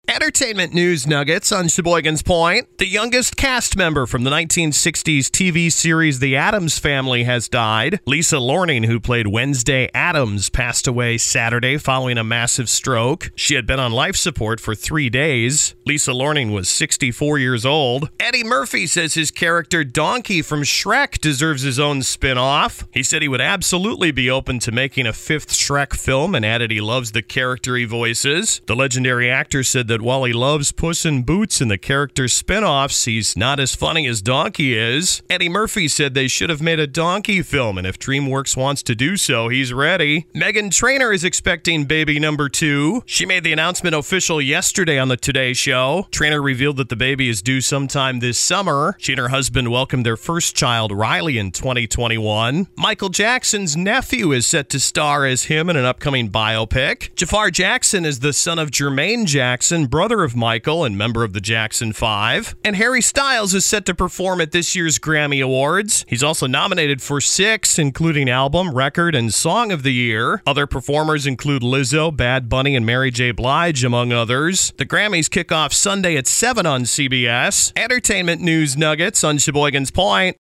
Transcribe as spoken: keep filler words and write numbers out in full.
Entertainment news nuggets on Sheboygan's Point. The youngest cast member from the nineteen sixties T V series The Addams Family has died. Lisa Loring, who played Wednesday Addams, passed away Saturday following a massive stroke. She had been on life support for three days. Lisa Loring was sixty-four years old. Eddie Murphy says his character Donkey from Shrek deserves his own spin-off. He said he would absolutely be open to making a fifth Shrek film and added he loves the character he voices. The legendary actor said that while he loves Puss in Boots and the character spin-offs, he's not as funny as Donkey is. Eddie Murphy said they should have made a Donkey film, and if DreamWorks wants to do so, he's ready. Meghan Trainor is expecting baby number two. She made the announcement official yesterday on the Today Show. Trainor revealed that the baby is due sometime this summer. She and her husband welcomed their first child, Riley, in twenty twenty-one. Michael Jackson's nephew is set to star as him in an upcoming biopic. Jafar Jackson is the son of Jermaine Jackson, brother of Michael and member of the Jackson Five. And Harry Styles is set to perform at this year's Grammy Awards. He's also nominated for six, including Album, Record, and Song of the Year. Other performers include Lizzo, Bad Bunny, and Mary J. Blige, among others. The Grammys kick off Sunday at seven on C B S. Entertainment news nuggets on Sheboygan's Point.